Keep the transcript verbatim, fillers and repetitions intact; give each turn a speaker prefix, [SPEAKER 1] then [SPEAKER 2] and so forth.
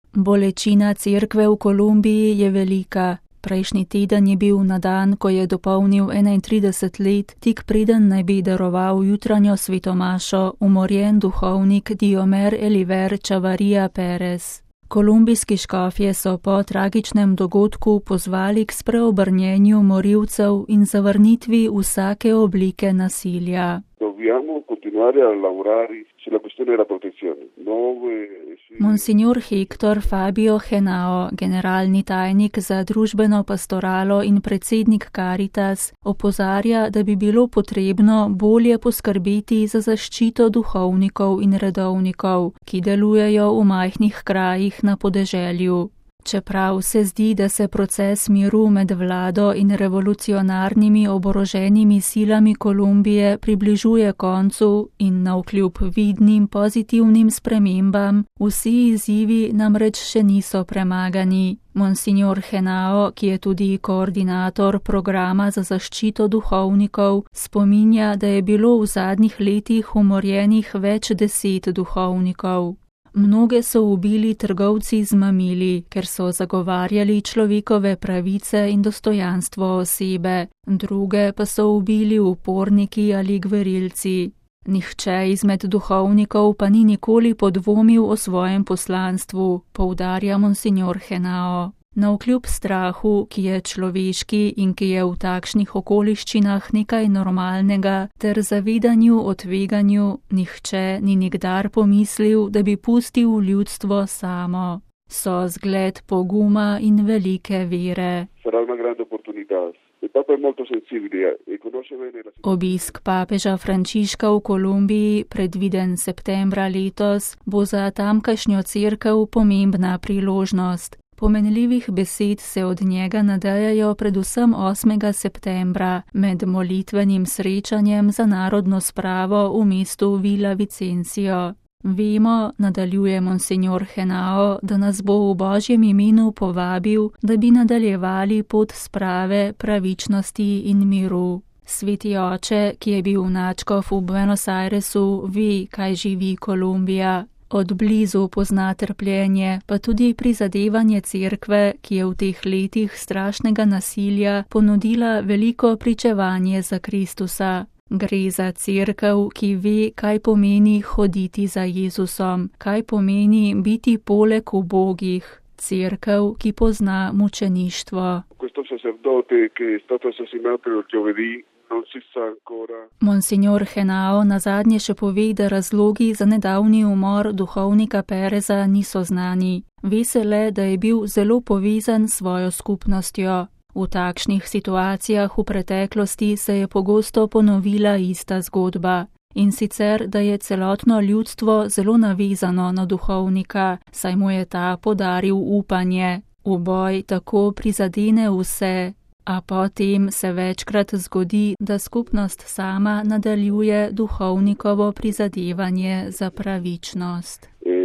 [SPEAKER 1] Bolečina cerkve v Kolumbiji je velika. Prejšnji teden je bil na dan, ko je dopolnil enaintrideset let, tik preden naj bi daroval jutranjo svetomašo, umorjen duhovnik Diomer Eliver Chavarria Perez. Kolumbijski škofje so po tragičnem dogodku pozvali k spreobrnjenju morilcev in zavrnitvi vsake oblike nasilja. Monsignor Hector Fabio Henao, generalni tajnik za družbeno pastoralo in predsednik Caritas, opozarja, da bi bilo potrebno bolje poskrbeti za zaščito duhovnikov in redovnikov, ki delujejo v majhnih krajih na podeželju. Čeprav se zdi, da se proces miru med vlado in revolucionarnimi oboroženimi silami Kolumbije približuje koncu in navkljub vidnim pozitivnim spremembam, vsi izzivi namreč še niso premagani. Monsignor Henao, ki je tudi koordinator programa za zaščito duhovnikov, spominja, da je bilo v zadnjih letih umorjenih več deset duhovnikov. Mnoge so ubili trgovci z mamili, ker so zagovarjali človekove pravice in dostojanstvo osebe, druge pa so ubili uporniki ali gverilci. Nihče izmed duhovnikov pa ni nikoli podvomil o svojem poslanstvu, poudarja monsignor Henao. Navkljub strahu, ki je človeški in ki je v takšnih okoliščinah nekaj normalnega, ter zavedanju o tveganju, nihče ni nikdar pomislil, da bi pustil ljudstvo samo. So zgled poguma in velike vere. Obisk papeža Frančiška v Kolumbiji, predviden septembra letos, bo za tamkajšnjo cerkev pomembna priložnost. Pomenljivih besed se od njega nadejajo predvsem osmega septembra med molitvenim srečanjem za narodno spravo v mestu Villa Vicencio. Vemo, nadaljuje monsignor Henao, da nas bo v Božjem imenu povabil, da bi nadaljevali pot sprave, pravičnosti in miru. Sveti oče, ki je bil nadškof v Buenos Airesu, ve, kaj živi Kolumbija. Od blizu pozna trpljenje, pa tudi prizadevanje cerkve, ki je v teh letih strašnega nasilja ponudila veliko pričevanje za Kristusa. Gre za cerkev, ki ve, kaj pomeni hoditi za Jezusom, kaj pomeni biti poleg ubogih. Cerkev, ki pozna mučeništvo. Monsignor Henao nazadnje še pove, da razlogi za nedavni umor duhovnika Pereza niso znani. Ve se le, da je bil zelo povezan s svojo skupnostjo. V takšnih situacijah v preteklosti se je pogosto ponovila ista zgodba. In sicer, da je celotno ljudstvo zelo navezano na duhovnika, saj mu je ta podaril upanje. Uboj tako prizadene vse. A potem se večkrat zgodi, da skupnost sama nadaljuje duhovnikovo prizadevanje za pravičnost.